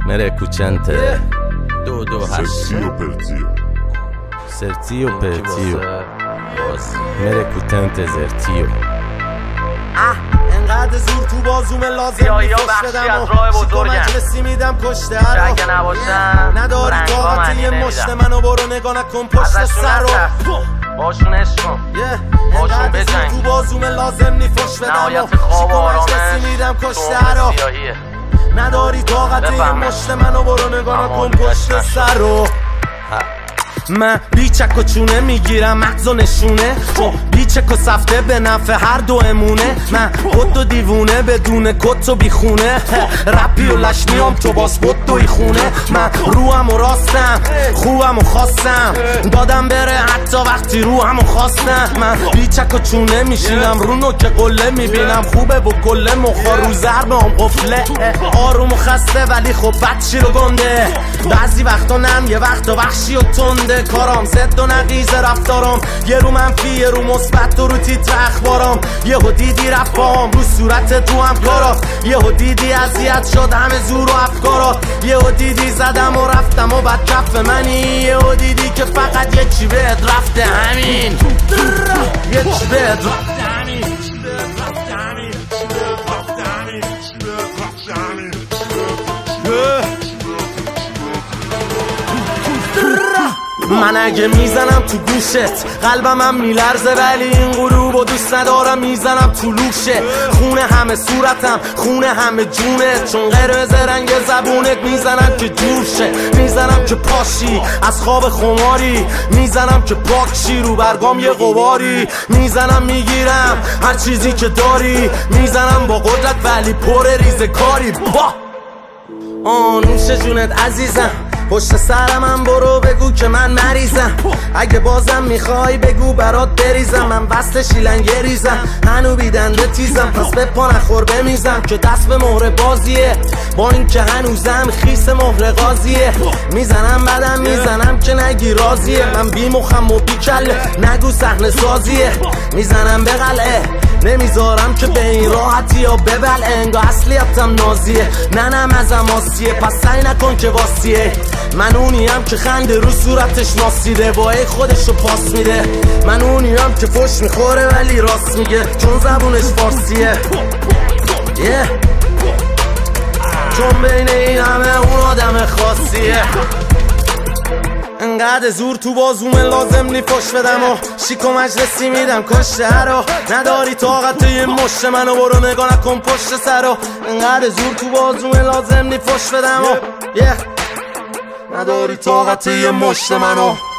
Merecucente 228 Sertio Pertio Merecutente Zertio انقدر زور تو بازوم لازم میفش بدم شیکو مجلسی میدم کشته هر نداری طاقت یه مشت منو برو نگاه نکن پشت سر رو باشون عشق کن باشون بجنگ تو بازوم لازم نیفش بدم شیکو مجلسی میدم کشته هر رو نداری طاقت یه مشت منو برو نگاه نکن پشت سر رو من بیچک و چونه میگیرم مغز و نشونه بیچک و سفته به نفع هر دو امونه من کت و دیوونه بدون کت و بیخونه رپی و لشنیام تو باس بود دوی خونه من روحم و راستم خوبم و خواستم دادم بره حتی وقتی روحم و خواستم من بیچک و چونه میشینم رو نوک قله میبینم خوبه و کله مخا رو ضربه هم قفله آروم و خسته ولی خب بدشی رو گنده بعضی وقتا نم یه وقتا وحشی و تنده کارام زد و نقیز رفتارم یه رو منفی یه رو مثبت و رو تیتر اخبارم یهو دیدی رفت باهم رو صورت تو هم کارا یهو دیدی اذیت شد همه زور و افکارا یهو دیدی زدم و رفتم و بعد کف منی یهو دیدی که فقط یه چی بهت رفته همین یه چی بهت رفته همین من اگه میزنم تو گوشت قلبم هم میلرزه ولی این غروبو دوست ندارم میزنم تو لوشه خونه همه صورتم خونه همه جونت چون قرمز رنگ زبونت میزنم که جور شه میزنم که پاشی از خواب خماری میزنم که پاکشی رو برگام یه غباری میزنم میگیرم هر چیزی که داری میزنم با قدرت ولی پر ریزه کاری با نوش جونت عزیزم پشت سرم برو بگو که من مریضم اگه بازم میخوای بگو برات بریزم من وصل شیلنگه ریزم هنو بیدنده تیزم پس به پا نخور بمیزم که دست به مهر بازیه با این که هنوزم خیس مهر غازیه میزنم بعدم میزنم که نگی رازیه من بی مخم و بی کله نگو صحنه سازیه میزنم به قلعه نمیذارم که به این راحتی یا ببل انگا اصلیتم نازیه ننم ازم آسیه پس سعی نکن که واسیه من اونیم که خنده رو صورتش ناسیده وای خودشو پاس میده من اونیم که فش میخوره ولی راست میگه چون زبونش فارسیه چون بین این همه اون آدم خاصیه انقدر زور تو بازوم لازم نی فش بدم و شیک و مجلسی میدم کشته هرو نداری طاقت یه مشت منو برو نگاه نکن پشت سرو انقدر زور تو بازوم لازم نی فش بدم و نداری طاقت یه مشت منو